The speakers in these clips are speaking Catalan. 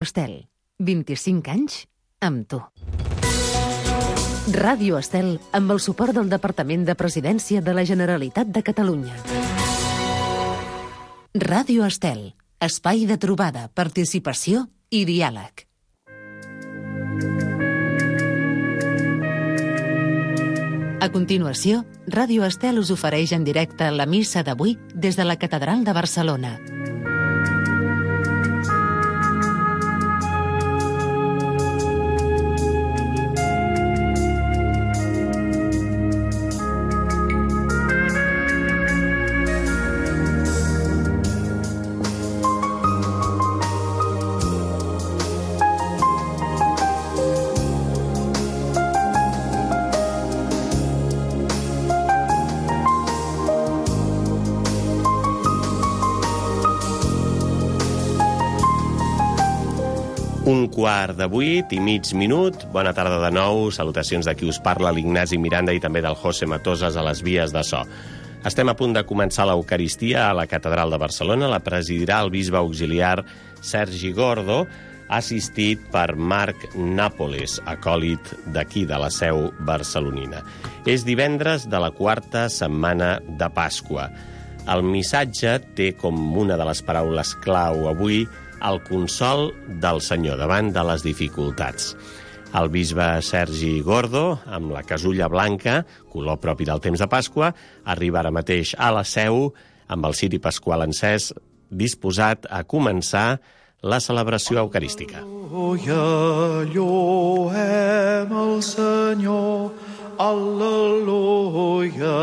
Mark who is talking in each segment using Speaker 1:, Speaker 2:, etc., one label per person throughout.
Speaker 1: Estel, 25 anys amb tu. Ràdio Estel, amb el suport del Departament de Presidència de la Generalitat de Catalunya. Ràdio Estel, espai de trobada, participació i diàleg. A continuació, Ràdio Estel us ofereix en directe la missa d'avui des de la Catedral de Barcelona.
Speaker 2: Un quart de 8 i mig minut. Bona tarda de nou. Salutacions de qui us parla, l'Ignasi Miranda, i també del José Matosas a les vies de so. Estem a punt de començar l'Eucaristia a la Catedral de Barcelona. La presidirà el bisbe auxiliar Sergi Gordo, assistit per Marc Nàpoles, acòlit d'aquí, de la seu barcelonina. És divendres de la quarta setmana de Pasqua. El missatge té com una de les paraules clau avui el consol del Senyor davant de les dificultats. El bisbe Sergi Gordo, amb la casulla blanca, color propi del temps de Pasqua, arriba ara mateix a la seu amb el ciri pasqual encès, disposat a començar la celebració eucarística.
Speaker 3: Al·leluia, lloem el Senyor, al·leluia,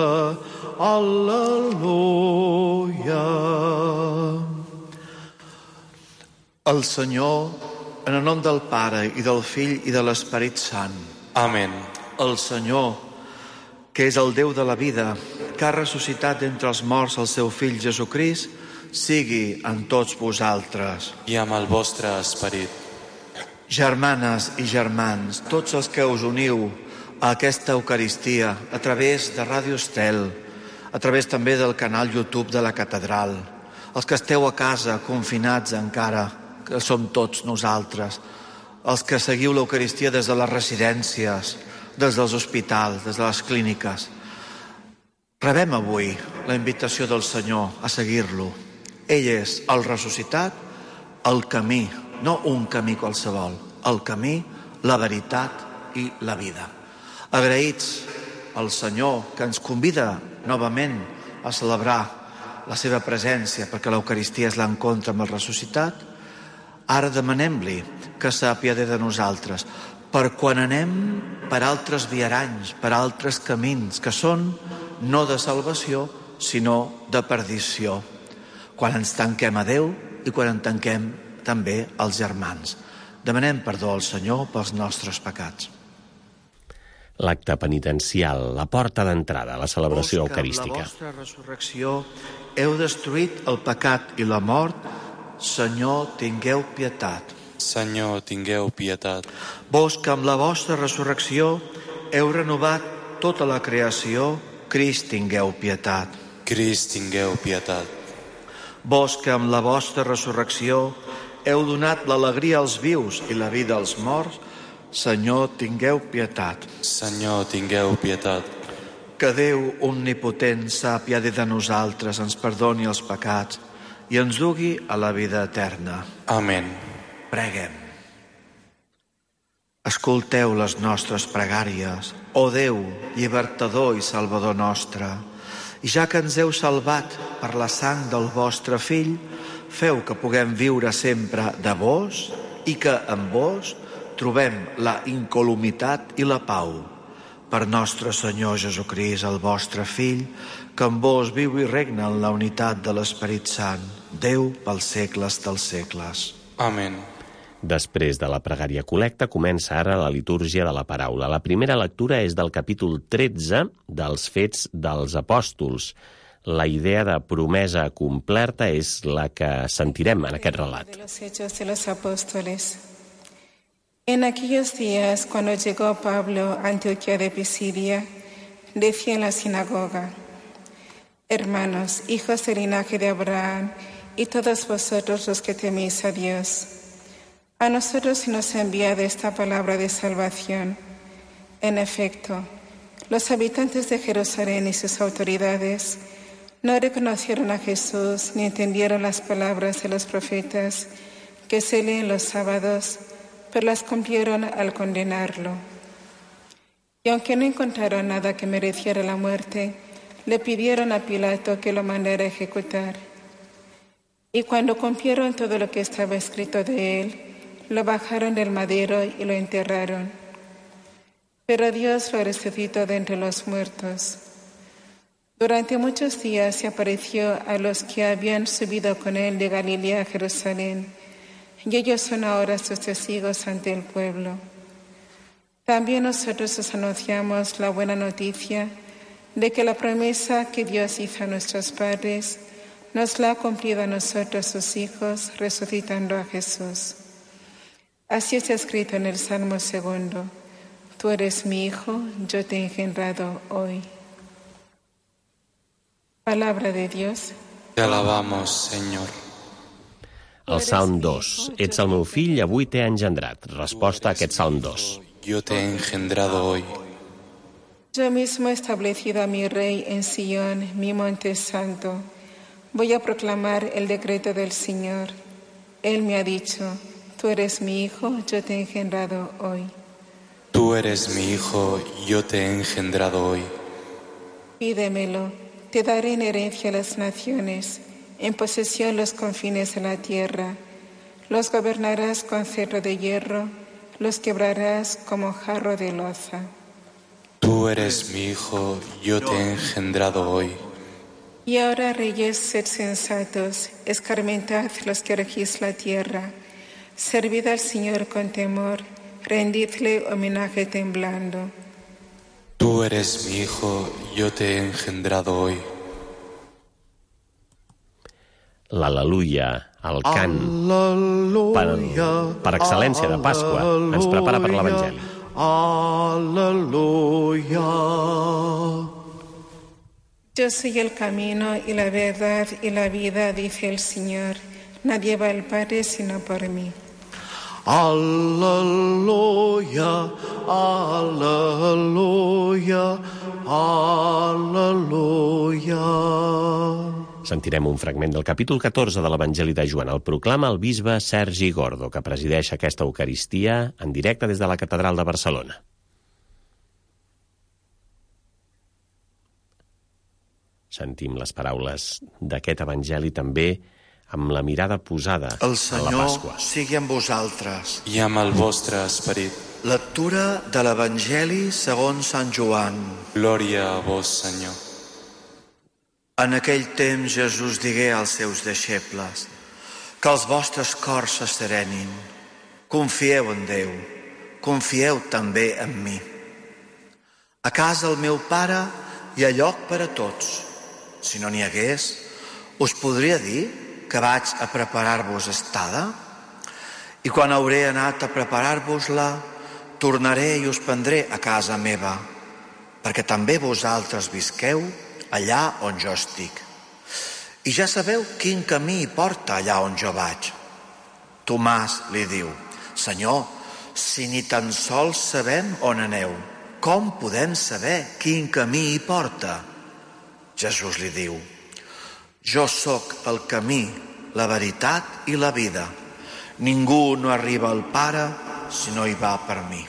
Speaker 3: al·leluia. El Senyor, en el nom del Pare, i del Fill, i de l'Esperit Sant.
Speaker 4: Amén.
Speaker 3: El Senyor, que és el Déu de la vida, que ha ressuscitat d'entre els morts el seu Fill Jesucrist, sigui en tots vosaltres.
Speaker 4: I amb el vostre esperit.
Speaker 3: Germanes i germans, tots els que us uniu a aquesta Eucaristia a través de Ràdio Estel, a través també del canal YouTube de la Catedral, els que esteu a casa confinats encara, que som tots nosaltres, els que seguiu l'Eucaristia des de les residències, des dels hospitals, des de les clíniques. Rebem avui la invitació del Senyor a seguir-lo. Ell és el ressuscitat, el camí, no un camí qualsevol, el camí, la veritat i la vida. Agraïts al Senyor que ens convida novament a celebrar la seva presència, perquè l'Eucaristia és l'encontre amb el ressuscitat. Ara demanem-li que s'apiade de nosaltres, per quan anem per altres viaranys, per altres camins, que són no de salvació, sinó de perdició. Quan ens tanquem a Déu i quan en tanquem també als germans. Demanem perdó al Senyor pels nostres pecats.
Speaker 2: L'acte penitencial, la porta d'entrada a la celebració eucarística.
Speaker 3: Vos que amb la vostra resurrecció heu destruït el pecat i la mort, Senyor, tingueu pietat.
Speaker 4: Senyor, tingueu pietat.
Speaker 3: Vos que amb la vostra resurrecció heu renovat tota la creació, Crist, tingueu pietat.
Speaker 4: Crist, tingueu pietat.
Speaker 3: Vos que amb la vostra resurrecció heu donat l'alegria als vius i la vida als morts, Senyor, tingueu pietat.
Speaker 4: Senyor, tingueu pietat.
Speaker 3: Que Déu omnipotent s'apiadi de nosaltres, ens perdoni els pecats i ens dugui a la vida eterna.
Speaker 4: Amén.
Speaker 3: Preguem. Escolteu les nostres pregàries, ó Déu, llibertador i salvador nostre, i ja que ens heu salvat per la sang del vostre Fill, feu que puguem viure sempre de vos i que en vos trobem la incolumitat i la pau. Per nostre Senyor Jesucrist, el vostre Fill, que amb vos viu i regna en la unitat de l'Esperit Sant, Déu pels segles dels segles.
Speaker 4: Amén.
Speaker 2: Després de la pregària col·lecta, comença ara la litúrgia de la paraula. La primera lectura és del capítol 13 dels Fets dels Apòstols. La idea de promesa complerta és la que sentirem en aquest relat.
Speaker 5: En aquellos días, cuando llegó Pablo a Antioquía de Pisidia, decía en la sinagoga: Hermanos, hijos del linaje de Abraham, y todos vosotros los que teméis a Dios, A nosotros se nos ha enviado esta palabra de salvación. En efecto, los habitantes de Jerusalén y sus autoridades no reconocieron a Jesús ni entendieron las palabras de los profetas que se leen los sábados, pero las cumplieron al condenarlo. Y aunque no encontraron nada que mereciera la muerte, le pidieron a Pilato que lo mandara a ejecutar. Y cuando cumplieron todo lo que estaba escrito de él, lo bajaron del madero y lo enterraron. Pero Dios lo resucitó de entre los muertos. Durante muchos días se apareció a los que habían subido con él de Galilea a Jerusalén, y ellos son ahora sus testigos ante el pueblo. También nosotros os anunciamos la buena noticia de que la promesa que Dios hizo a nuestros padres nos la ha cumplido a nosotros, sus hijos, resucitando a Jesús. Así está escrito en el Salmo 2: Tú eres mi hijo, yo te he engendrado hoy. Palabra de Dios.
Speaker 4: Te alabamos, Senyor.
Speaker 2: El Salm 2. Ets el meu fill, avui t'he engendrat. Resposta a aquest Salm 2.
Speaker 4: Yo te he engendrado hoy.
Speaker 5: Yo mismo he establecido a mi rey en Sion, mi monte santo. Voy a proclamar el decreto del Señor. Él me ha dicho, tú eres mi hijo, yo te he engendrado hoy.
Speaker 4: Tú eres mi hijo, yo te he engendrado hoy.
Speaker 5: Pídemelo, te daré en herencia a las naciones, en posesión los confines de la tierra. Los gobernarás con cetro de hierro, los quebrarás como jarro de loza.
Speaker 4: Tú eres mi hijo, yo te he engendrado hoy.
Speaker 5: Y ahora, reyes, sed sensatos, escarmentad los que regís la tierra. Servid al Señor con temor, rendidle homenaje temblando.
Speaker 4: Tú eres mi hijo, yo te he engendrado hoy.
Speaker 2: L'al·leluia, el cant per excel·lència de Pasqua, ens prepara per l'Evangeli.
Speaker 3: Aleluya.
Speaker 5: Yo soy el camino y la verdad y la vida, dice el Señor. Nadie va al Padre sino por mí.
Speaker 3: Aleluya, aleluya, aleluya.
Speaker 2: Sentirem un fragment del capítol 14 de l'Evangeli de Joan. El proclama el bisbe Sergi Gordo, que presideix aquesta Eucaristia en directe des de la Catedral de Barcelona. Sentim les paraules d'aquest Evangeli també amb la mirada posada
Speaker 3: El
Speaker 2: a la Pasqua.
Speaker 3: Senyor sigui amb vosaltres.
Speaker 4: I amb el vostre esperit.
Speaker 3: Lectura de l'Evangeli segons Sant Joan.
Speaker 4: Glòria a vos, Senyor.
Speaker 3: En aquell temps Jesús digué als seus deixebles: que els vostres cors se serenin. Confieu en Déu, confieu també en mi. A casa del meu pare hi ha lloc per a tots. Si no n'hi hagués, us podria dir que vaig a preparar-vos estada? I quan hauré anat a preparar-vos-la, tornaré i us prendré a casa meva, perquè també vosaltres visqueu allà on jo estic. I ja sabeu quin camí hi porta allà on jo vaig. Tomàs li diu: Senyor, si ni tan sols sabem on aneu, com podem saber quin camí hi porta? Jesús li diu: Jo sóc el camí, la veritat i la vida. Ningú no arriba al Pare si no hi va per mi.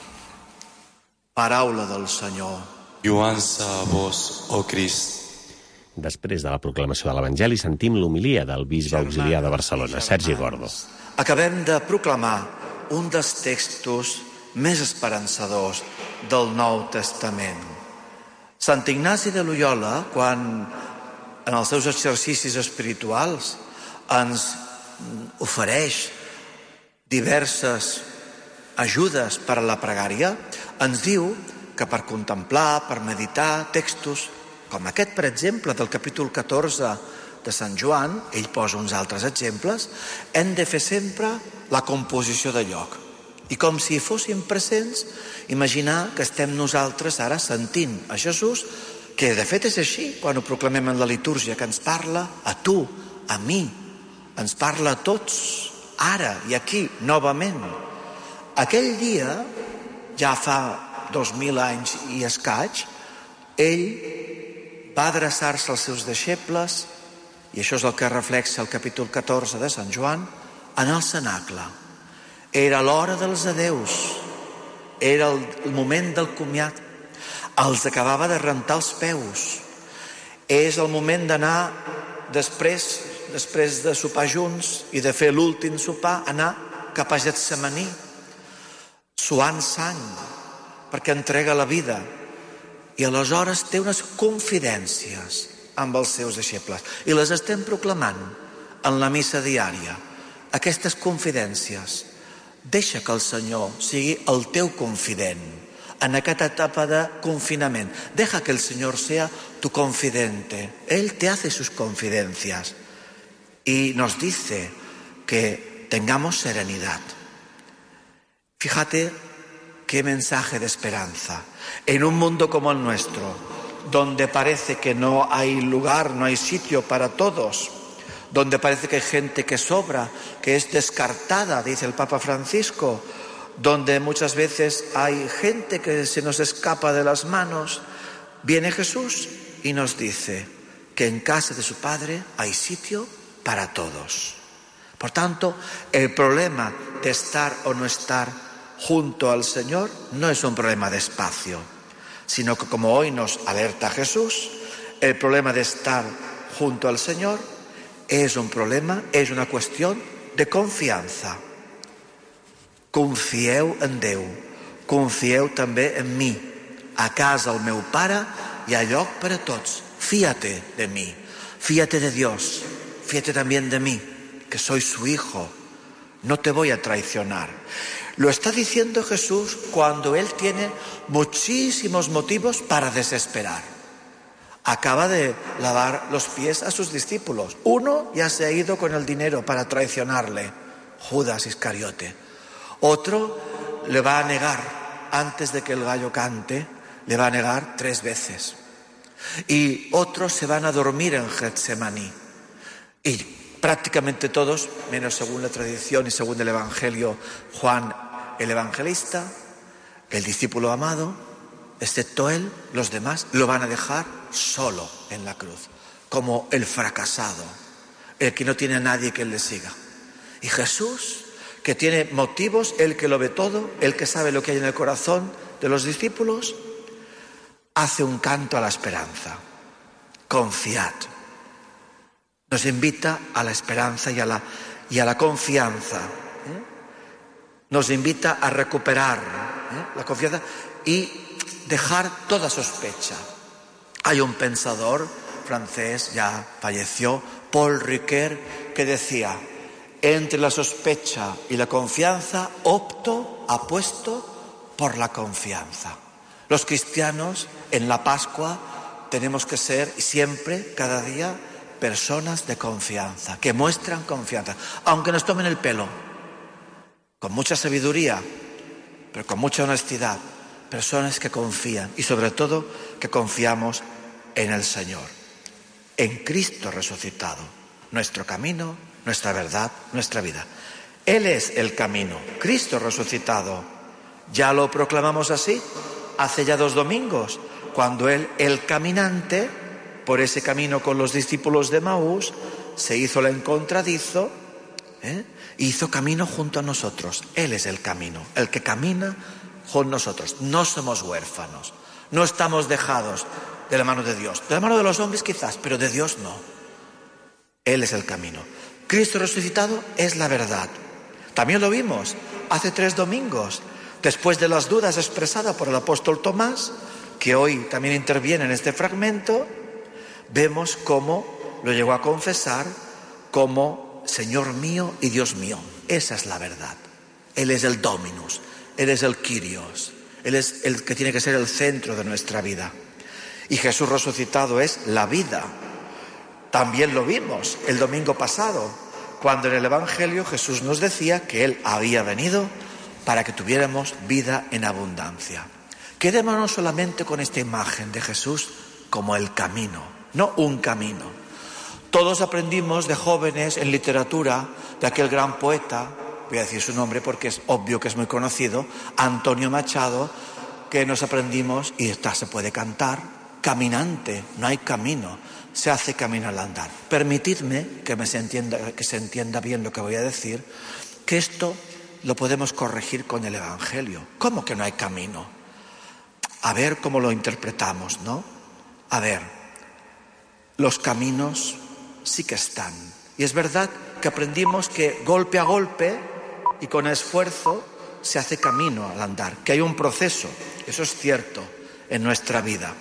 Speaker 3: Paraula del Senyor.
Speaker 4: Lluança a vos, oh Crist.
Speaker 2: Després de la proclamació de l'Evangeli sentim l'homilia del bisbe auxiliar de Barcelona, Sergi Gordo.
Speaker 3: Acabem de proclamar un dels textos més esperançadors del Nou Testament. Sant Ignasi de Loyola, quan en els seus exercicis espirituals ens ofereix diverses ajudes per a la pregària, ens diu que per contemplar, per meditar textos com aquest, per exemple, del capítol 14 de Sant Joan, ell posa uns altres exemples, hem de fer sempre la composició de lloc. I com si fóssim presents, imaginar que estem nosaltres ara sentint a Jesús, que de fet és així, quan ho proclamem en la litúrgia, que ens parla a tu, a mi, ens parla a tots, ara i aquí, novament. Aquell dia, ja fa 2000 anys i escaig, ell va adreçar-se als seus deixebles, i això és el que reflexa el capítol 14 de Sant Joan, en el cenacle. Era l'hora dels adeus, era el moment del comiat, els acabava de rentar els peus. És el moment d'anar després de sopar junts i de fer l'últim sopar, anar cap a Getsemaní, suant sang, perquè entrega la vida. I aleshores té unes confidències amb els seus deixebles. I les estem proclamant en la missa diària. Aquestes confidències. Deixa que el Senyor sigui el teu confident en aquesta etapa de confinament. Deja que el Señor sea tu confidente. Él te hace sus confidencias y nos dice que tengamos serenidad. Fíjate qué mensaje de esperanza. En un mundo como el nuestro, donde parece que no hay lugar, no hay sitio para todos, donde parece que hay gente que sobra, que es descartada, dice el Papa Francisco, donde muchas veces hay gente que se nos escapa de las manos, viene Jesús y nos dice que en casa de su Padre hay sitio para todos. Por tanto, el problema de estar o no estar junto al Señor no es un problema de espacio, sino que, como hoy nos alerta Jesús, el problema de estar junto al Señor es un problema, es una cuestión de confianza. Confieu en Déu, confieu també en mi. A casa el meu Pare hi ha lloc per a tots. Fíate de mí, fíate de Dios, fíate también de mí, que soy su hijo. No te voy a traicionar. Lo está diciendo Jesús cuando Él tiene muchísimos motivos para desesperar. Acaba de lavar los pies a sus discípulos. Uno ya se ha ido con el dinero para traicionarle, Judas Iscariote. Otro le va a negar, antes de que el gallo cante, le va a negar 3 veces. Y otros se van a dormir en Getsemaní. Y prácticamente todos, menos según la tradición y según el Evangelio, Juan el Evangelista, el discípulo amado, excepto él, los demás lo van a dejar solo en la cruz, como el fracasado, el que no tiene a nadie que le siga. Y Jesús, que tiene motivos, el que lo ve todo, el que sabe lo que hay en el corazón de los discípulos, hace un canto a la esperanza. Confiad. Nos invita a la esperanza y a la confianza. Nos invita a recuperar la confianza y dejar toda sospecha. Hay un pensador francés, ya falleció, Paul Ricoeur, que decía: entre la sospecha y la confianza apuesto por la confianza. Los cristianos en la Pascua tenemos que ser siempre, cada día, personas de confianza, que muestran confianza, aunque nos tomen el pelo, con mucha sabiduría, pero con mucha honestidad, personas que confían y sobre todo que confiamos en el Señor, en Cristo resucitado, nuestro camino, nuestra verdad, nuestra vida. Él es el camino, Cristo resucitado. Ya lo proclamamos así hace ya 2 domingos, cuando Él, el caminante, por ese camino con los discípulos de Maús, se hizo el encontradizo, hizo camino junto a nosotros. Él es el camino, el que camina con nosotros. No somos huérfanos, no estamos dejados de la mano de Dios, de la mano de los hombres quizás, pero de Dios no. Él es el camino. Cristo resucitado es la verdad. También lo vimos hace 3 domingos, después de las dudas expresadas por el apóstol Tomás, que hoy también interviene en este fragmento. Vemos cómo lo llegó a confesar como Señor mío y Dios mío. Esa es la verdad. Él es el Dominus, Él es el Kyrios, Él es el que tiene que ser el centro de nuestra vida. Y Jesús resucitado es la vida. También lo vimos el domingo pasado, cuando en el Evangelio Jesús nos decía que Él había venido para que tuviéramos vida en abundancia. Quedémonos solamente con esta imagen de Jesús como el camino, no un camino. Todos aprendimos de jóvenes en literatura de aquel gran poeta, voy a decir su nombre porque es obvio que es muy conocido, Antonio Machado, que nos aprendimos, y esta se puede cantar, caminante, no hay camino, se hace camino al andar. Permitidme que se entienda bien lo que voy a decir, que esto lo podemos corregir con el Evangelio. ¿Cómo que no hay camino? A ver cómo lo interpretamos, ¿no? A ver, los caminos sí que están. Y es verdad que aprendimos que golpe a golpe y con esfuerzo se hace camino al andar, que hay un proceso, eso es cierto en nuestra vida.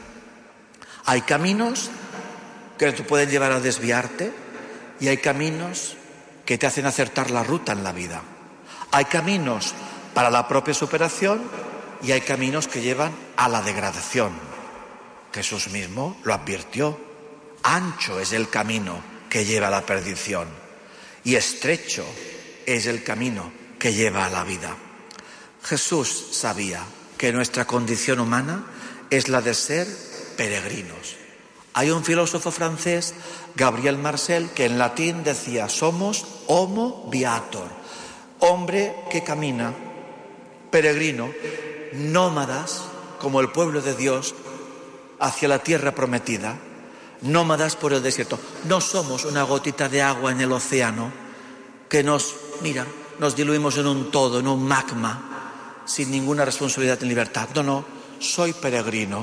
Speaker 3: Hay caminos que te pueden llevar a desviarte y hay caminos que te hacen acertar la ruta en la vida. Hay caminos para la propia superación y hay caminos que llevan a la degradación. Jesús mismo lo advirtió. Ancho es el camino que lleva a la perdición y estrecho es el camino que lleva a la vida. Jesús sabía que nuestra condición humana es la de ser peregrinos. Hay un filósofo francés, Gabriel Marcel, que en latín decía: somos homo viator, hombre que camina, peregrino, nómadas como el pueblo de Dios hacia la tierra prometida, nómadas por el desierto. No somos una gotita de agua en el océano que nos diluimos en un todo, en un magma, sin ninguna responsabilidad ni libertad. No, soy peregrino,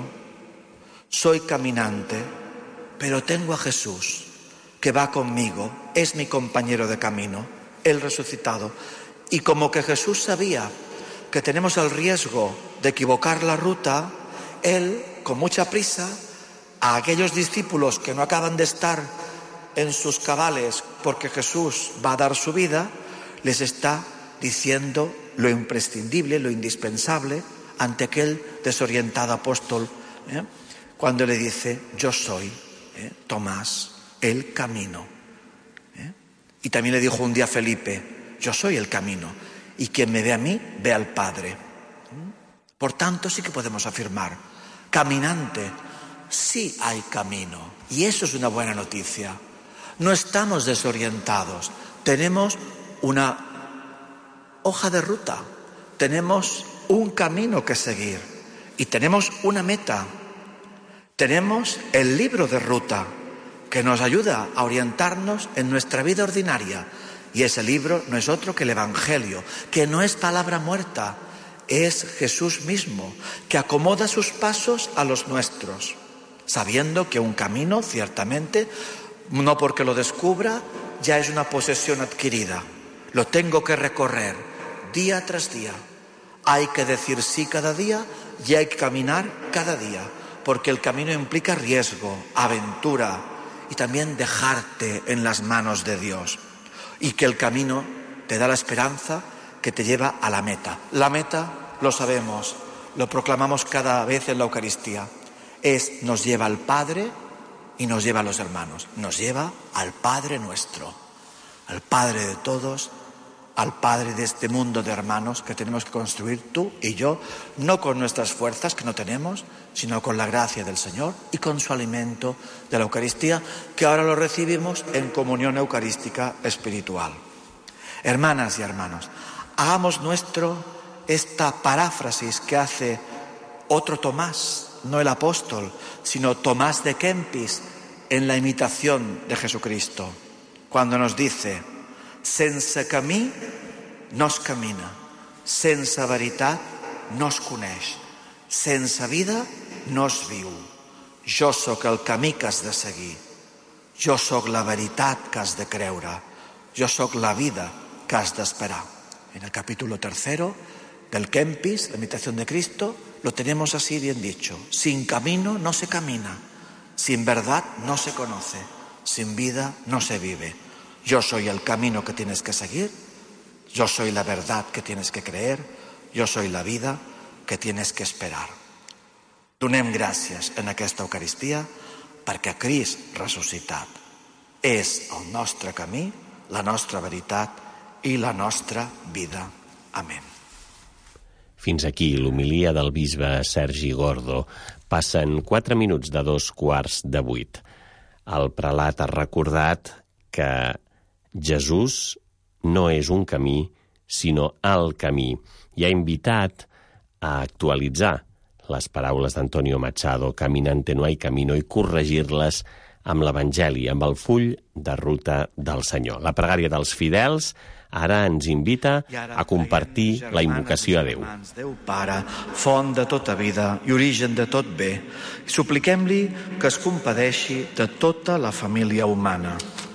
Speaker 3: soy caminante, pero tengo a Jesús que va conmigo, es mi compañero de camino, el resucitado. Y como que Jesús sabía que tenemos el riesgo de equivocar la ruta, Él, con mucha prisa, a aquellos discípulos que no acaban de estar en sus cabales porque Jesús va a dar su vida, les está diciendo lo imprescindible, lo indispensable ante aquel desorientado apóstol, cuando le dice: yo soy, Tomás, el camino. Y también le dijo un día a Felipe: yo soy el camino, y quien me ve a mí, ve al Padre. Por tanto, sí que podemos afirmar: caminante, sí hay camino. Y eso es una buena noticia. No estamos desorientados, tenemos una hoja de ruta, tenemos un camino que seguir y tenemos una meta. Tenemos el libro de ruta que nos ayuda a orientarnos en nuestra vida ordinaria. Y ese libro no es otro que el Evangelio, que no es palabra muerta, es Jesús mismo, que acomoda sus pasos a los nuestros, sabiendo que un camino, ciertamente, no porque lo descubra, ya es una posesión adquirida. Lo tengo que recorrer día tras día. Hay que decir sí cada día y hay que caminar cada día, porque el camino implica riesgo, aventura y también dejarte en las manos de Dios. Y que el camino te da la esperanza que te lleva a la meta. La meta, lo sabemos, lo proclamamos cada vez en la Eucaristía, nos lleva al Padre y nos lleva a los hermanos. Nos lleva al Padre nuestro, al Padre de todos, al Padre de este mundo de hermanos que tenemos que construir tú y yo, no con nuestras fuerzas que no tenemos, sino con la gracia del Señor y con su alimento de la Eucaristía, que ahora lo recibimos en comunión eucarística espiritual. Hermanas y hermanos, hagamos nuestro esta paráfrasis que hace otro Tomás, no el apóstol, sino Tomás de Kempis, en la imitación de Jesucristo, cuando nos dice: sense camí no es camina, sense veritat no es coneix, sense vida no es viu. Jo sóc el camí que has de seguir, jo sóc la veritat que has de creure, jo sóc la vida que has d'esperar. En el capítulo 3 del Kempis, la imitación de Cristo, lo tenemos así bien dicho: sin camino no se camina, sin verdad no se conoce, sin vida no se vive. Yo soy el camino que tienes que seguir, yo soy la verdad que tienes que creer, yo soy la vida que tienes que esperar. Donem gràcies en aquesta Eucaristia perquè Crist ressuscitat és el nostre camí, la nostra veritat i la nostra vida. Amén.
Speaker 2: Fins aquí l'homilia del bisbe Sergi Gordo. Passen 4 minuts de 7:15. El prelat ha recordat que Jesús no és un camí, sinó el camí. I ha invitat a actualitzar les paraules d'Antonio Machado, caminante no hay camino, i corregir-les amb l'Evangeli, amb el full de ruta del Senyor. La pregària dels fidels ara ens invita a compartir la invocació a Déu.
Speaker 3: Déu Pare, font de tota vida i origen de tot bé, supliquem-li que es compadeixi de tota la família humana.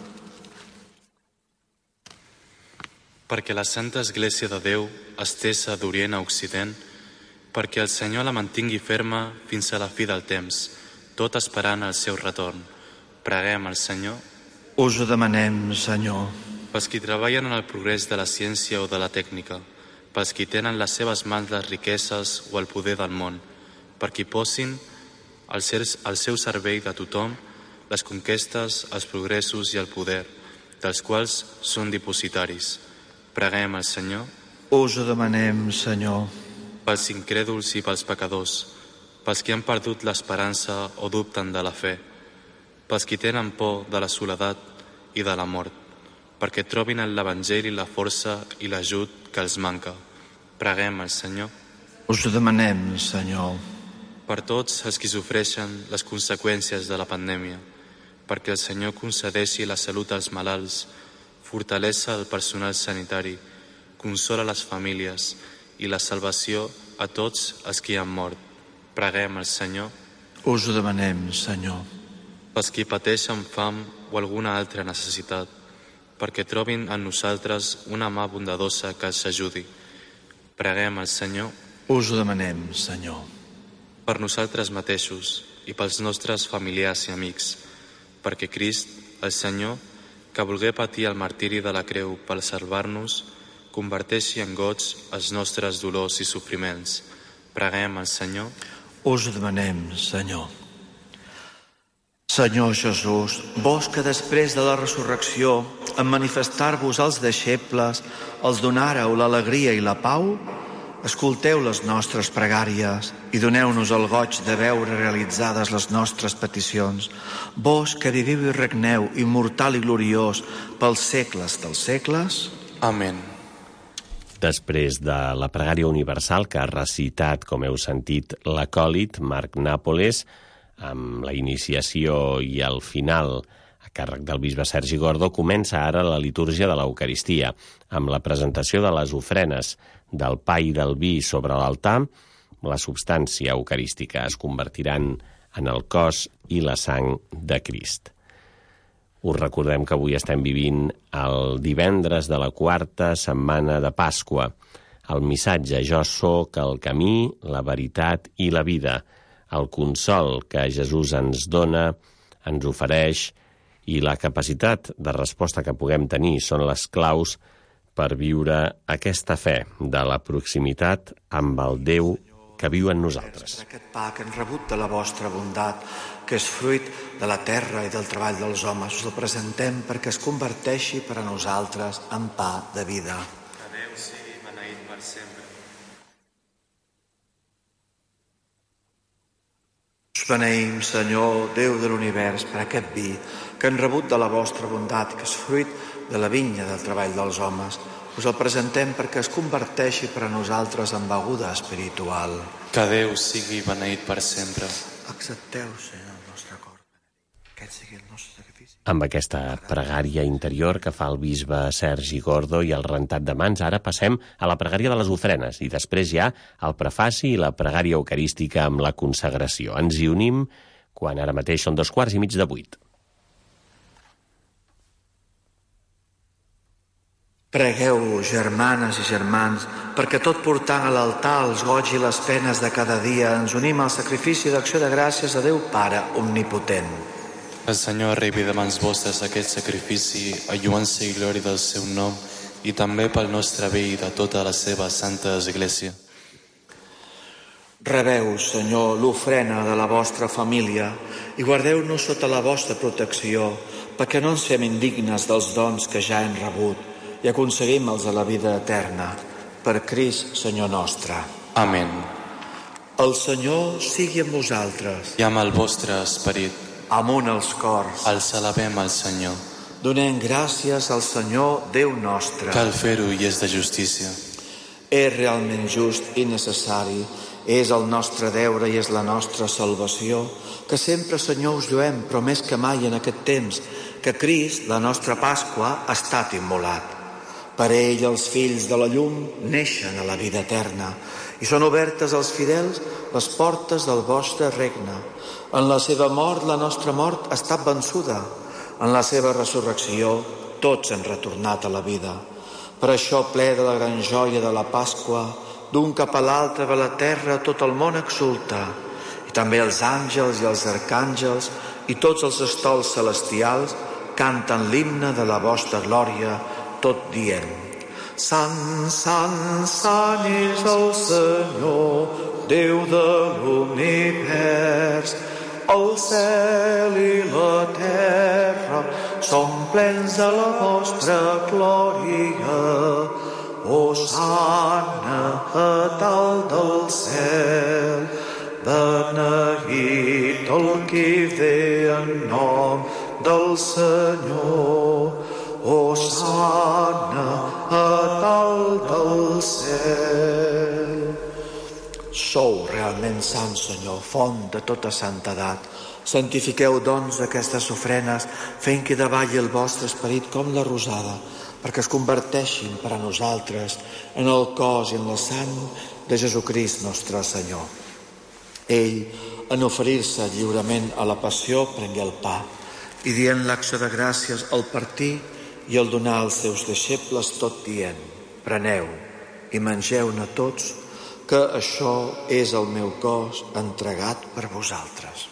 Speaker 4: Perquè la Santa Església de Déu, estesa d'Orient a Occident, perquè el Senyor la mantingui ferma fins a la fi del temps, tot esperant el seu retorn. Preguem al Senyor.
Speaker 3: Us ho demanem, Senyor.
Speaker 4: Pels qui treballen en el progrés de la ciència o de la tècnica, pels qui tenen les seves mans les riqueses o el poder del món, per qui posin al seu servei de tothom les conquestes, els progressos i el poder, dels quals són dipositaris. Preguem al Senyor.
Speaker 3: Us ho demanem, Senyor.
Speaker 4: Pels incrèduls i pels pecadors, pels qui han perdut l'esperança o dubten de la fe, pels qui tenen por de la soledat i de la mort, perquè trobin en l'Evangeli la força i l'ajut que els manca. Preguem al Senyor.
Speaker 3: Us ho demanem, Senyor.
Speaker 4: Per tots els qui sofreixen les conseqüències de la pandèmia, perquè el Senyor concedeixi la salut als malalts, fortalesa el personal sanitari, consola les famílies i la salvació a tots els qui han mort. Preguem al Senyor.
Speaker 3: Us ho demanem, Senyor.
Speaker 4: Pels qui pateixen fam o alguna altra necessitat, perquè trobin en nosaltres una mà bondadosa que els ajudi. Preguem al Senyor.
Speaker 3: Us ho demanem, Senyor.
Speaker 4: Per nosaltres mateixos i pels nostres familiars i amics, perquè Crist, el Senyor, que volgué patir el martiri de la creu per salvar-nos, converteixi en goig els nostres dolors i sofriments. Preguem al Senyor.
Speaker 3: Us ho demanem, Senyor. Senyor Jesús, vos que després de la resurrecció, en manifestar-vos als deixebles, els donàreu l'alegria i la pau, escolteu les nostres pregàries i doneu-nos el goig de veure realitzades les nostres peticions. Vos que viviu i regneu, immortal i gloriós, pels segles dels segles.
Speaker 4: Amén.
Speaker 2: Després de la pregària universal que ha recitat, com heu sentit, l'acòlit Marc Nàpoles, amb la iniciació i el final a càrrec del bisbe Sergi Gordo, comença ara la litúrgia de l'Eucaristia, amb la presentació de les ofrenes del pa i del vi sobre l'altar. La substància eucarística es convertiran en el cos i la sang de Crist. Us recordem que avui estem vivint el divendres de la quarta setmana de Pasqua. El missatge: jo sóc el camí, la veritat i la vida. El consol que Jesús ens dona, ens ofereix, i la capacitat de resposta que puguem tenir són les claus per viure aquesta fe de la proximitat amb el Déu que viu en nosaltres.
Speaker 3: Per aquest pa que hem rebut de la vostra bondat, que és fruit de la terra i del treball dels homes, us el presentem perquè es converteixi per a nosaltres en pa de vida.
Speaker 4: Que Déu sigui beneït per sempre.
Speaker 3: Us beneïm, Senyor, Déu de l'univers, per aquest vi que hem rebut de la vostra bondat, que és fruit de la vinya del treball dels homes. Us el presentem perquè es converteixi per a nosaltres en beguda espiritual.
Speaker 4: Que Déu sigui beneït per sempre.
Speaker 3: Accepteu, Senyor, el nostre cor. Aquest sigui el nostre sacrifici.
Speaker 2: Amb aquesta pregària interior que fa el bisbe Sergi Gordo i el rentat de mans, ara passem a la pregària de les ofrenes i després ja el prefaci i la pregària eucarística amb la consagració. Ens hi unim quan ara mateix són 7:15.
Speaker 3: Pregueu, germanes i germans, perquè tot portant a l'altar els goig i les penes de cada dia ens unim al sacrifici d'acció de gràcies a Déu Pare omnipotent.
Speaker 4: El Senyor arribi de mans vostres aquest sacrifici a lluança i glòria del seu nom i també pel nostre bé i de tota la seva santa Església.
Speaker 3: Rebeu, Senyor, l'ofrena de la vostra família i guardeu-nos sota la vostra protecció perquè no ens fem indignes dels dons que ja hem rebut i aconseguim els de la vida eterna. Per Crist, Senyor nostre.
Speaker 4: Amén.
Speaker 3: El Senyor sigui amb vosaltres.
Speaker 4: I amb el vostre esperit.
Speaker 3: Amunt els cors.
Speaker 4: Els alabem al Senyor.
Speaker 3: Donem gràcies al Senyor Déu nostre.
Speaker 4: Cal fer-ho i és de justícia.
Speaker 3: És realment just i necessari. És el nostre deure i és la nostra salvació, que sempre, Senyor, us lluem, però més que mai en aquest temps, que Crist, la nostra Pasqua, ha estat immolat. Per ell els fills de la llum neixen a la vida eterna i són obertes als fidels les portes del vostre regne. En la seva mort, la nostra mort ha estat vençuda. En la seva resurrecció, tots hem retornat a la vida. Per això, ple de la gran joia de la Pasqua, d'un cap a l'altre de la terra tot el món exulta, i també els àngels i els arcàngels i tots els estols celestials canten l'himne de la vostra glòria, tot dient: Sant, sant, sant és el Senyor, Déu de l'univers. El cel i la terra són plens de la vostra glòria. Hosanna a dalt del cel, beneït el qui ve en nom del Senyor. Hosanna a dalt del cel. Sou realment sant, Senyor, font de tota santedat. Santifiqueu, doncs, aquestes ofrenes, fent que davalli el vostre esperit com la rosada, perquè es converteixin per a nosaltres en el cos i en la sang de Jesucrist nostre Senyor. Ell, en oferir-se lliurement a la passió, prengué el pa i, dient l'acció de gràcies al partir i al donar als seus deixebles, tot dient: preneu i mengeu-ne tots, que això és el meu cos entregat per vosaltres.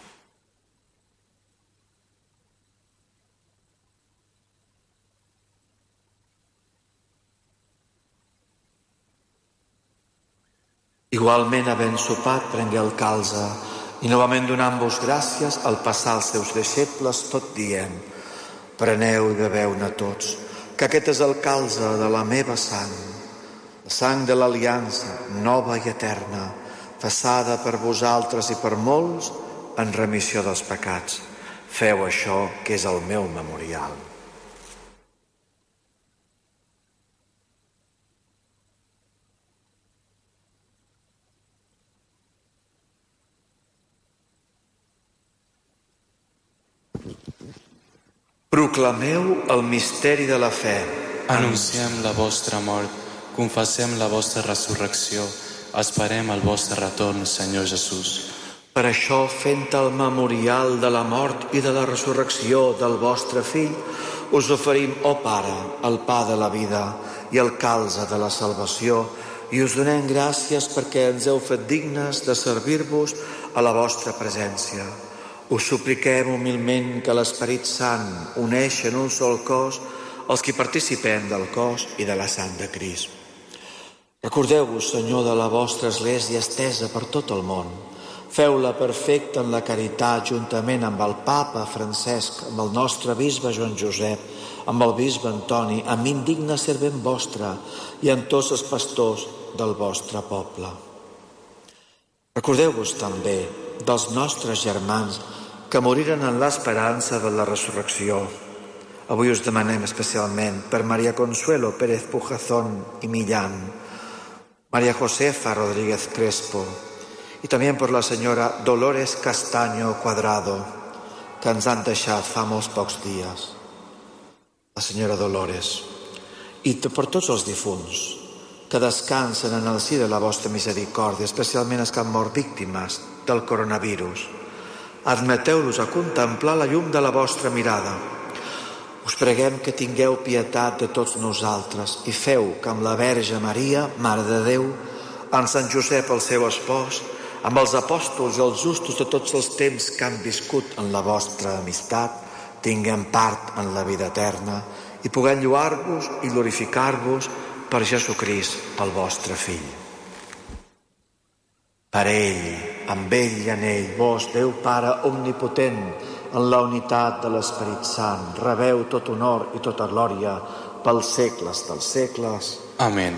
Speaker 3: Igualment, havent sopat, prengué el calze i, novament donant-vos gràcies, al passar als seus deixebles, tot dient: preneu i beveu-ne tots, que aquest és el calze de la meva sang, la sang de l'aliança nova i eterna, vessada per vosaltres i per molts en remissió dels pecats. Feu això, que és el meu memorial. Proclameu el misteri de la fe.
Speaker 4: Anunciem la vostra mort, confessem la vostra resurrecció, esperem el vostre retorn, Senyor Jesús.
Speaker 3: Per això, fent el memorial de la mort i de la resurrecció del vostre Fill, us oferim, ó Pare, el pa de la vida i el calze de la salvació, i us donem gràcies perquè ens heu fet dignes de servir-vos a la vostra presència. Us supliquem humilment que l'Esperit Sant uneixi en un sol cos els qui participem del cos i de la sang de Crist. Recordeu-vos, Senyor, de la vostra Església estesa per tot el món. Feu-la perfecta en la caritat, juntament amb el Papa Francesc, amb el nostre bisbe Joan Josep, amb el bisbe Antoni, amb indigne servent vostre i amb tots els pastors del vostre poble. Recordeu-vos també dels nostres germans que moriren en l'esperança de la resurrecció. Avui us demanem especialment per María Consuelo Pérez Pujazón y Millán, María Josefa Rodríguez Crespo, y también por la señora Dolores Castaño Cuadrado, que ens han deixat fa molts pocs dies. La senyora Dolores. I per tots els difunts que descansen en el si de la vostra misericòrdia, especialment els que han mort víctimes del coronavirus. Admeteu-los a contemplar la llum de la vostra mirada. Us preguem que tingueu pietat de tots nosaltres i feu que amb la Verge Maria, Mare de Déu, amb Sant Josep, el seu espòs, amb els apòstols i els justos de tots els temps que han viscut en la vostra amistat, tinguem part en la vida eterna i puguem lloar-vos i glorificar-vos per Jesucrist, el vostre Fill. Per ell, amb ell i en ell, vos, Déu Pare omnipotent, en la unitat de l'Esperit Sant, rebeu tot honor i tota glòria pels segles dels segles.
Speaker 4: Amén.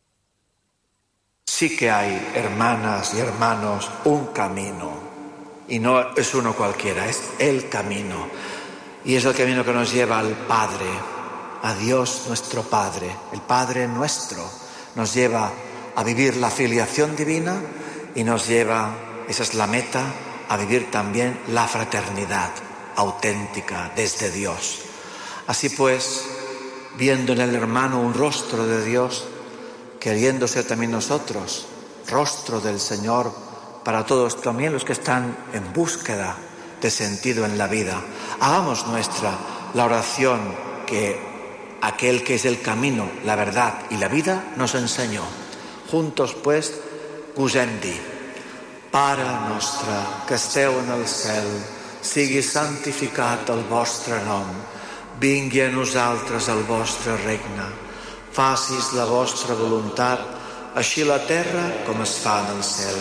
Speaker 3: Sí que hay, hermanas y hermanos, un camino, Y no es uno cualquiera, es el camino. Y es el camino que nos lleva al Padre, a Dios nuestro Padre. El Padre nuestro nos lleva a vivir la filiación divina y nos lleva, esa es la meta, a vivir también la fraternidad auténtica desde Dios. Así pues, viendo en el hermano un rostro de Dios, queriendo ser también nosotros rostro del Señor para todos, también los que están en búsqueda de sentido en la vida, hagamos nuestra la oración que aquel que es el camino, la verdad y la vida nos enseñó. Juntos, pues, gusem dir: Pare nostre, que esteu en el cel, sigui santificat el vostre nom. Vingui a nosaltres el vostre regne. Facis la vostra voluntat, així a la terra com es fa en el cel.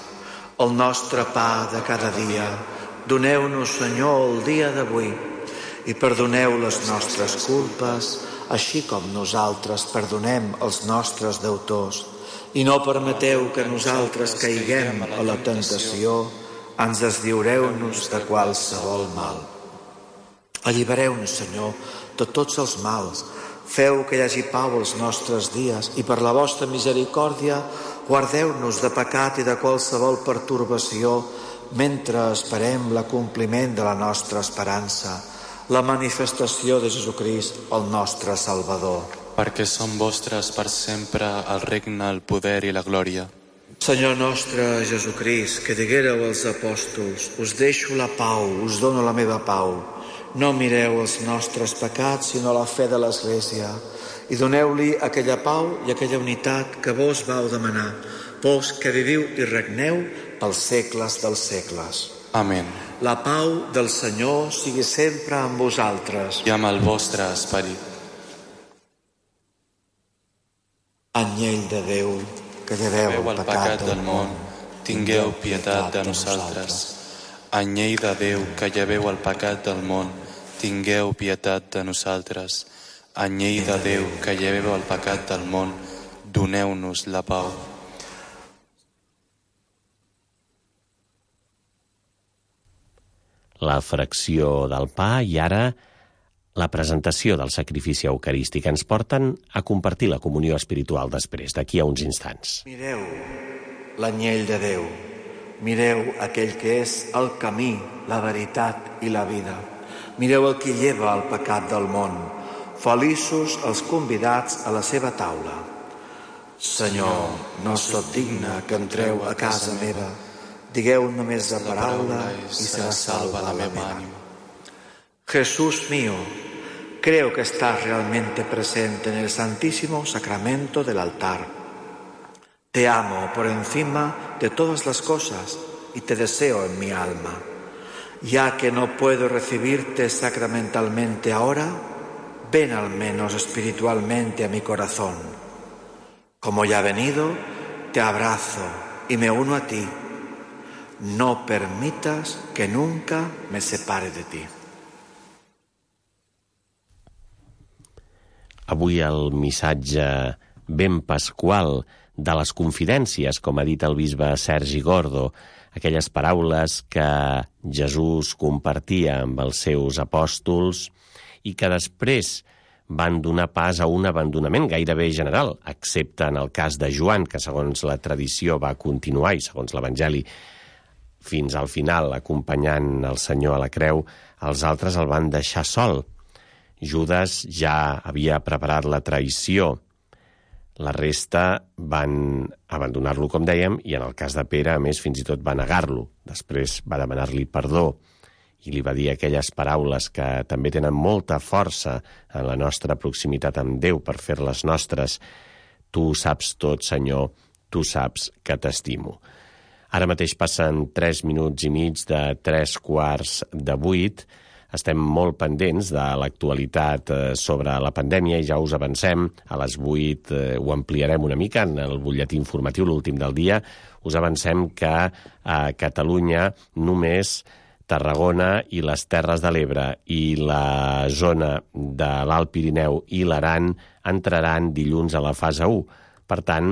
Speaker 3: El nostre pa de cada dia, doneu-nos, Senyor, el dia d'avui, i perdoneu les nostres culpes, així com nosaltres perdonem els nostres deutors. I no permeteu que nosaltres caiguem a la tentació, ens deslliureu-nos de qualsevol mal. Allibereu-nos, Senyor, de tots els mals. Feu que hi hagi pau als nostres dies i per la vostra misericòrdia guardeu-nos de pecat i de qualsevol pertorbació mentre esperem l'acompliment de la nostra esperança, la manifestació de Jesucrist, el nostre Salvador.
Speaker 4: Perquè són vostres per sempre el regne, el poder i la glòria.
Speaker 3: Senyor nostre Jesucrist, que diguéreu als apòstols: us deixo la pau, us dono la meva pau. No mireu els nostres pecats, sinó la fe de l'Església, i doneu-li aquella pau i aquella unitat que vos vau demanar, vos que viviu i regneu pels segles dels segles.
Speaker 4: Amén.
Speaker 3: La pau del Senyor sigui sempre amb vosaltres.
Speaker 4: I amb el vostre esperit.
Speaker 3: Anyell de Déu, que lleveu el pecat del món,
Speaker 4: tingueu pietat de nosaltres. Anyell de Déu, que lleveu el pecat del món, tingueu pietat de nosaltres. Anyell de Déu, que lleveu el pecat del món, doneu-nos la pau.
Speaker 2: La fracció del pa i ara la presentació del sacrifici eucarístic. Ens porten a compartir la comunió espiritual després, d'aquí a uns instants.
Speaker 3: Mireu l'anyell de Déu. Mireu aquell que és el camí, la veritat i la vida. Mireu el que lleva el pecat del món. Feliços els convidats a la seva taula. Senyor, no sóc digne que entreu a casa meva. Digueu només la paraula y será salva la meva ànima. Jesús mío, creo que estás realmente presente en el Santísimo Sacramento del altar. Te amo por encima de todas las cosas y te deseo en mi alma. Ya que no puedo recibirte sacramentalmente ahora, ven al menos espiritualmente a mi corazón. Como ya he venido, te abrazo y me uno a ti. No permitas que nunca me separe de ti.
Speaker 2: Avui el missatge ben pasqual de les confidències, com ha dit el bisbe Sergi Gordo, aquelles paraules que Jesús compartia amb els seus apòstols i que després van donar pas a un abandonament gairebé general, excepte en el cas de Joan, que segons la tradició va continuar i segons l'Evangeli fins al final, acompanyant el Senyor a la creu. Els altres el van deixar sol. Judas ja havia preparat la traïció. La resta van abandonar-lo, com dèiem, i en el cas de Pere, a més, fins i tot va negar-lo. Després va demanar-li perdó i li va dir aquelles paraules que també tenen molta força en la nostra proximitat amb Déu per fer-les nostres. Tu saps tot, Senyor, tu saps que t'estimo. Ara mateix passen 3 minuts i mig de 7:45. Estem molt pendents de l'actualitat sobre la pandèmia i ja us avancem, a les 8 ho ampliarem una mica en el butlletí informatiu, l'últim del dia. Us avancem que a Catalunya només Tarragona i les Terres de l'Ebre i la zona de l'Alt Pirineu i l'Aran entraran dilluns a la fase 1. Per tant,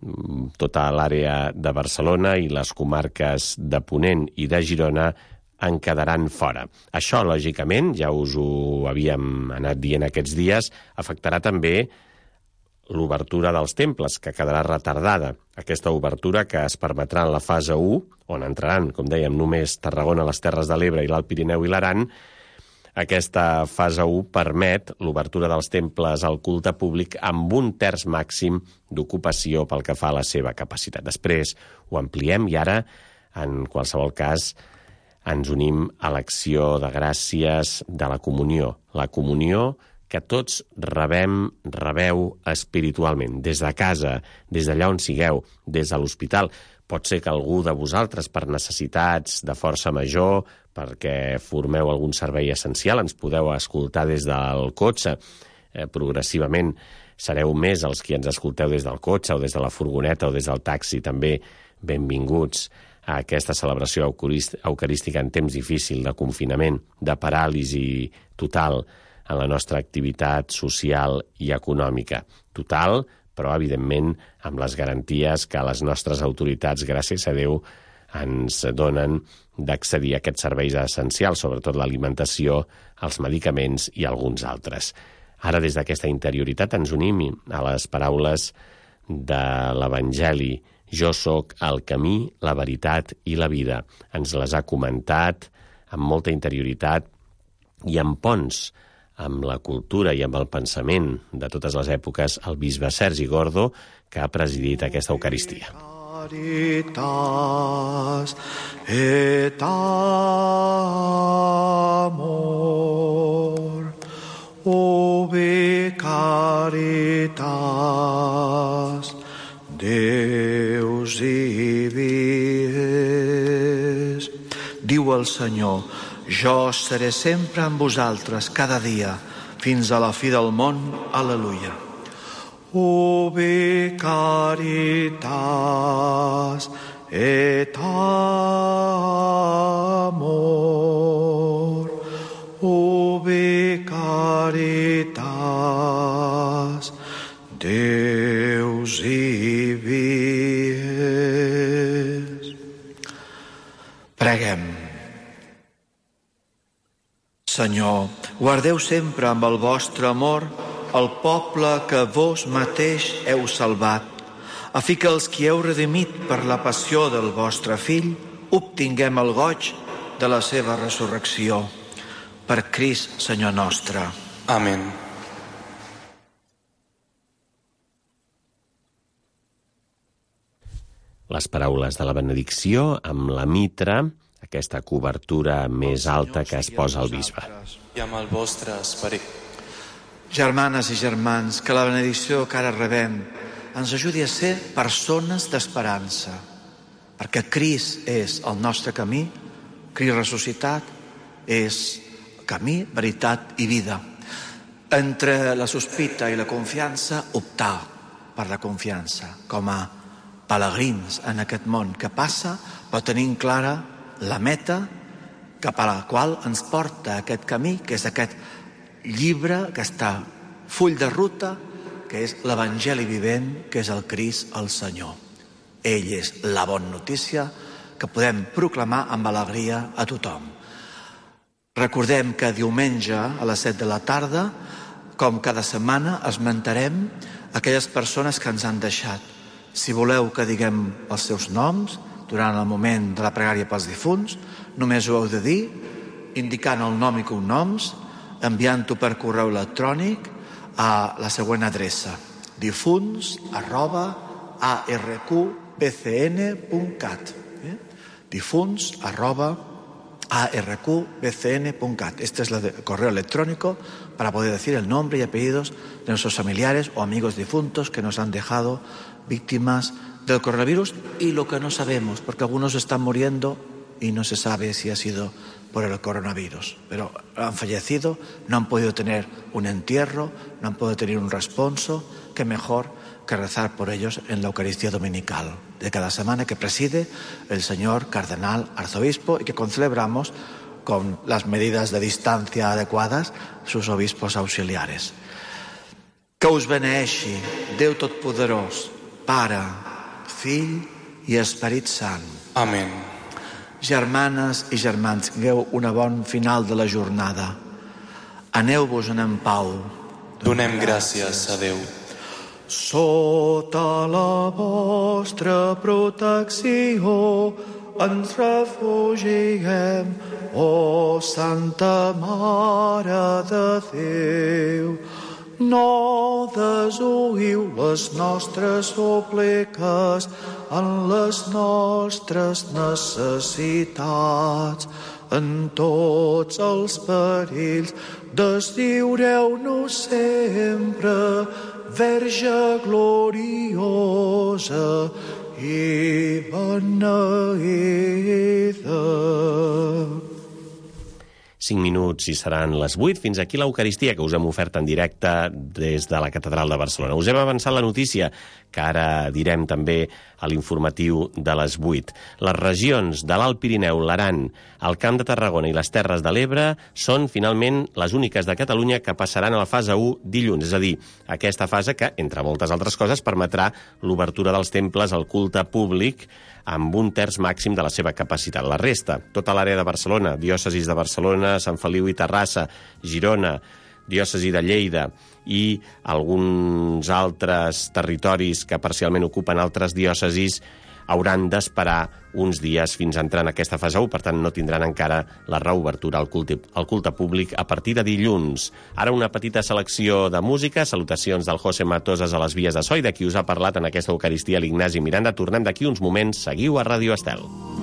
Speaker 2: tota l'àrea de Barcelona i les comarques de Ponent i de Girona en quedaran fora. Això, lògicament, ja us ho havíem anat dient aquests dies, afectarà també l'obertura dels temples, que quedarà retardada. Aquesta obertura que es permetrà en la fase 1, on entraran, com dèiem, només Tarragona, les Terres de l'Ebre i l'Alt Pirineu i l'Aran. Aquesta fase 1 permet l'obertura dels temples al culte públic amb 1/3 màxim d'ocupació pel que fa a la seva capacitat. Després ho ampliem i ara, en qualsevol cas, ens unim a l'acció de gràcies de la comunió. La comunió que tots rebeu espiritualment, des de casa, des d'allà on sigueu, des de l'hospital. Pot ser que algú de vosaltres, per necessitats de força major, perquè formeu algun servei essencial, ens podeu escoltar des del cotxe. Progressivament sereu més els qui ens escolteu des del cotxe o des de la furgoneta o des del taxi. També benvinguts a aquesta celebració eucarística en temps difícil de confinament, de paràlisi total en la nostra activitat social i econòmica. Total, però evidentment amb les garanties que les nostres autoritats, gràcies a Déu, ens donen d'accedir a aquests serveis essencials, sobretot l'alimentació, els medicaments i alguns altres. Ara, des d'aquesta interioritat, ens unim a les paraules de l'Evangeli. Jo sóc el camí, la veritat i la vida. Ens les ha comentat amb molta interioritat i amb ponts, amb la cultura i amb el pensament de totes les èpoques, el bisbe Sergi Gordo, que ha presidit aquesta Eucaristia.
Speaker 3: Caritas et amor, ubi caritas Deus i vies. Diu el Senyor: jo seré sempre amb vosaltres cada dia, fins a la fi del món. Aleluia. Ubi caritas et amor, ubi caritas Deus i vies. Preguem. Senyor, guardeu sempre amb el vostre amor el poble que vos mateix heu salvat, a fi que els qui heu redimit per la passió del vostre fill obtinguem el goig de la seva resurrecció. Per Crist, Senyor nostre.
Speaker 4: Amén.
Speaker 2: Les paraules de la benedicció amb la mitra, aquesta cobertura més alta que es posa al bisbe.
Speaker 4: I amb el vostre esperit.
Speaker 3: Germanes i germans, que la benedicció que ara rebem ens ajudi a ser persones d'esperança, perquè Crist és el nostre camí, Crist ressuscitat és camí, veritat i vida. Entre la sospita i la confiança, optar per la confiança, com a pelegrins en aquest món que passa, però tenint clara la meta cap a la qual ens porta aquest camí, que és aquest llibre que està full de ruta, que és l'Evangeli vivent, que és el Crist, el Senyor. Ell és la bona notícia que podem proclamar amb alegria a tothom. Recordem que diumenge a les 7 de la tarda, com cada setmana, esmentarem aquelles persones que ens han deixat. Si voleu que diguem els seus noms durant el moment de la pregària pels difunts, només ho heu de dir, indicant el nom i cognoms, enviant-ho per correu electrònic a la següent adreça: difunts@arqbcn.cat. difunts@arqbcn.cat. Este es el correo electrónico para poder decir el nombre y apellidos de nuestros familiares o amigos difuntos que nos han dejado víctimas del coronavirus, y lo que no sabemos, porque algunos están muriendo y no se sabe si ha sido por el coronavirus, pero han fallecido, no han podido tener un entierro, no han podido tener un responso. Qué mejor que rezar por ellos en la Eucaristía Dominical de cada semana, que preside el señor Cardenal Arzobispo y que concelebramos con las medidas de distancia adecuadas sus obispos auxiliares. Que us beneeixi Déu Totpoderós, Pare Fill i Esperit Sant.
Speaker 4: Amén.
Speaker 3: Germanes i germans, tingueu una bon final de la jornada. Aneu-vos-en en pau.
Speaker 4: Donem gràcies a Déu.
Speaker 3: Sota la vostra protecció ens refugiem, Santa Mare de Déu. No desoïu les nostres súpliques en les nostres necessitats. En tots els perills deslliureu-nos sempre, Verge gloriosa i beneïda.
Speaker 2: 5 minuts i seran les 8. Fins aquí l'Eucaristia que us hem ofert en directe des de la Catedral de Barcelona. Us hem avançat la notícia, que ara direm també a l'informatiu de les 8. Les regions de l'Alt Pirineu, l'Aran, el Camp de Tarragona i les Terres de l'Ebre són finalment les úniques de Catalunya que passaran a la fase 1 dilluns. És a dir, aquesta fase que, entre moltes altres coses, permetrà l'obertura dels temples al culte públic amb 1/3 màxim de la seva capacitat. La resta, tota l'àrea de Barcelona, diòcesis de Barcelona, Sant Feliu i Terrassa, Girona, diòcesi de Lleida i alguns altres territoris que parcialment ocupen altres diòcesis hauran d'esperar uns dies fins a entrar en aquesta fase 1, per tant no tindran encara la reobertura al culte públic a partir de dilluns. Ara una petita selecció de música, salutacions del José Matosas a les vies de so i de qui us ha parlat en aquesta Eucaristia l'Ignasi Miranda. Tornem d'aquí uns moments, seguiu a Ràdio Estel.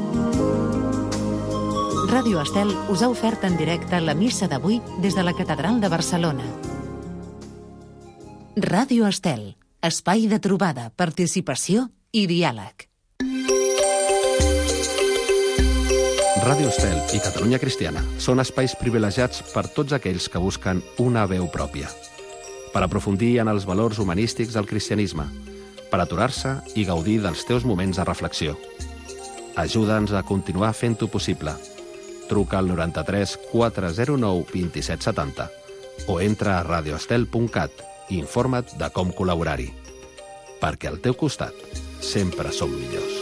Speaker 1: Ràdio Estel us ha ofert en directe la missa d'avui des de la Catedral de Barcelona. Ràdio Estel, espai de trobada, participació i diàleg.
Speaker 6: Ràdio Estel i Catalunya Cristiana són espais privilegiats per tots aquells que busquen una veu pròpia, per aprofundir en els valors humanístics del cristianisme, per aturar-se i gaudir dels teus moments de reflexió. Ajuda'ns a continuar fent-ho possible. Truca al 93 409 2770 o entra a radioestel.cat i informa't de com col·laborar-hi. Perquè al teu costat sempre som millors.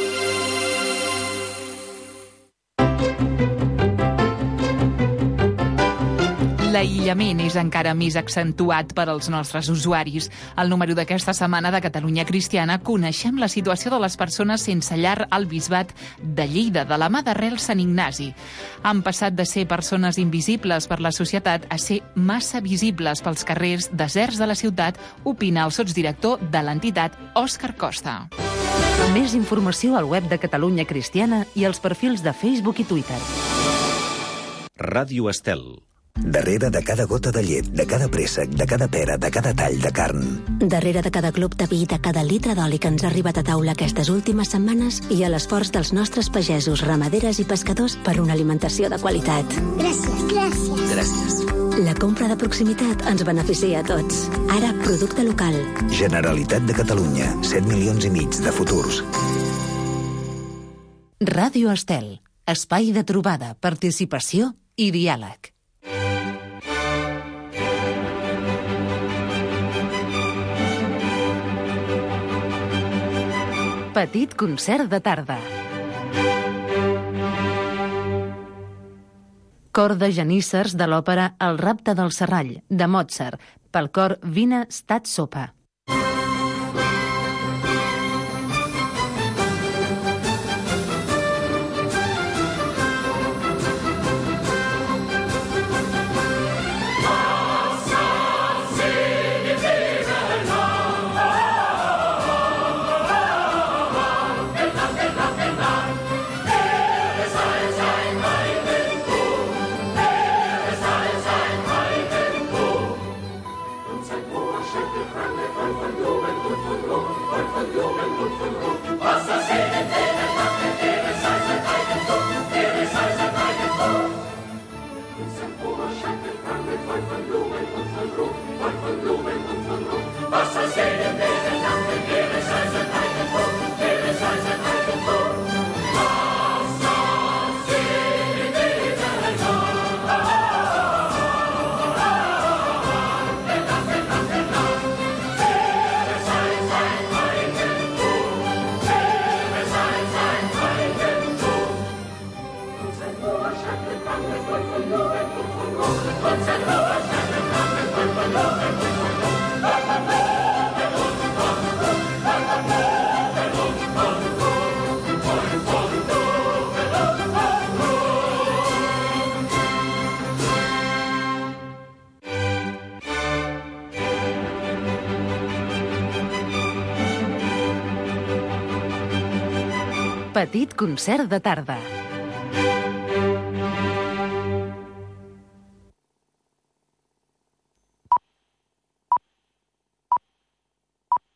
Speaker 7: L'aïllament és encara més accentuat per als nostres usuaris. Al número d'aquesta setmana de Catalunya Cristiana coneixem la situació de les persones sense llar al Bisbat de Lleida, de la mà d'Arrel Sant Ignasi. Han passat de ser persones invisibles per la societat a ser massa visibles pels carrers deserts de la ciutat, opina el sotsdirector de l'entitat, Òscar Costa.
Speaker 1: Més informació al web de Catalunya Cristiana i als perfils de Facebook i Twitter.
Speaker 2: Ràdio Estel.
Speaker 8: Darrere de cada gota de llet, de cada préssec, de cada pera, de cada tall de carn.
Speaker 9: Darrere de cada glop de vi, de cada litre d'oli que ens ha arribat a taula aquestes últimes setmanes hi ha l'esforç dels nostres pagesos, ramaderes i pescadors per una alimentació de qualitat.
Speaker 8: Gràcies.
Speaker 9: La compra de proximitat ens beneficia a tots. Ara, producte local.
Speaker 8: Generalitat de Catalunya, 7,5 milions de futurs.
Speaker 1: Ràdio Estel, espai de trobada, participació i diàleg. Petit concert de tarda. Cor de geníssers de l'òpera El rapte del Serrall, de Mozart, pel cor Wiener Staatsoper.
Speaker 10: Grande
Speaker 1: Petit concert de tarda.